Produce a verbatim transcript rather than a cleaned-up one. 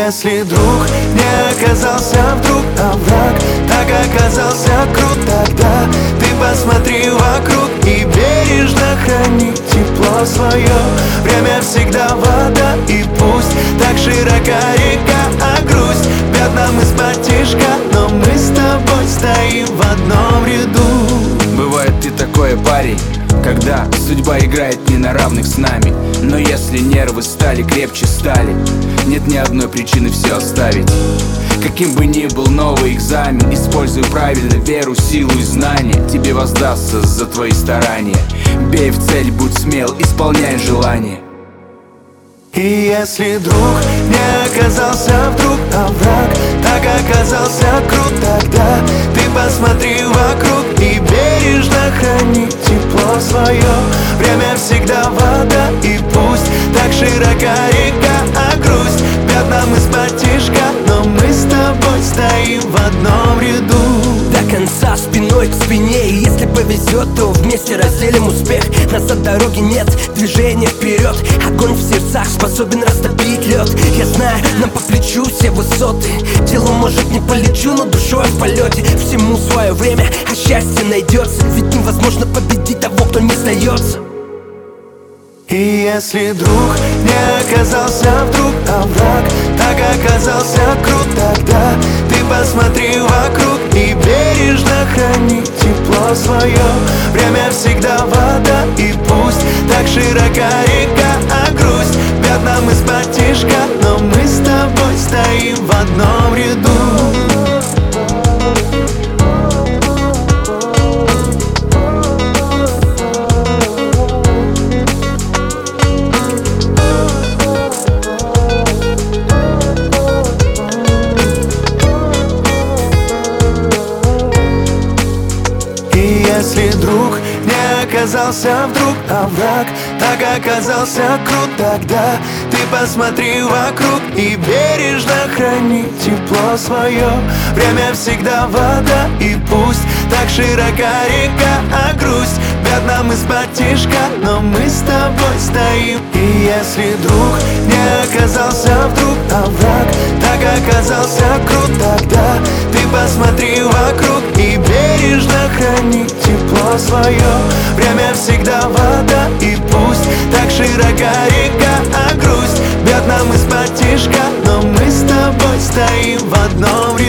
если друг не оказался вдруг, а враг так оказался крут, тогда ты посмотри вокруг и бережно храни тепло свое. Время всегда вода, и пусть так широка река, а грусть пятнам из-под тишка, но мы с тобой стоим в одном ряду. Бывает ты такой парень, когда судьба играет не на равных с нами. Но если нервы стали крепче стали, нет ни одной причины все оставить. Каким бы ни был новый экзамен, используй правильно веру, силу и знания. Тебе воздастся за твои старания. Бей в цель, будь смел, исполняй желание. И если друг не оказался вдруг, а враг так оказался крут, тогда ты посмотри вокруг и бережно храни тепло свое. Время всегда вода, и пусть так широка река, а грусть пятнам из-под тишка, но мы с тобой стоим в одном ряду. До конца спиной к спине, и если повезет, то вместе разделим успех. Назад дороги нет, движение вперед. Огонь в сердцах способен растопить лед. Я знаю, нам по плечу все высоты. Телом, может, не полечу, но душой в полете. Всему свое время, а счастье найдется. Ведь невозможно победить того, кто не сдается. И если друг не оказался вдруг, а враг так оказался крут, тогда ты посмотри вокруг и бережно храни тепло свое. Время всегда вода, и пусть так широка река, а грусть пятнам из-под тишка, но мы с тобой стоим в одном ряду. Если друг не оказался вдруг, а враг так оказался крут, тогда ты посмотри вокруг и бережно храни тепло свое. Время всегда вода, и пусть так широка река, а грусть пятнам из-под тишка, но мы с тобой стоим. И если друг не оказался вдруг, а враг так оказался крут, тогда ты посмотри вокруг и бережно храни тепло свое. Время всегда вода, и пусть так широка река, а грусть пятнам из-под тишка, но мы с тобой стоим в одном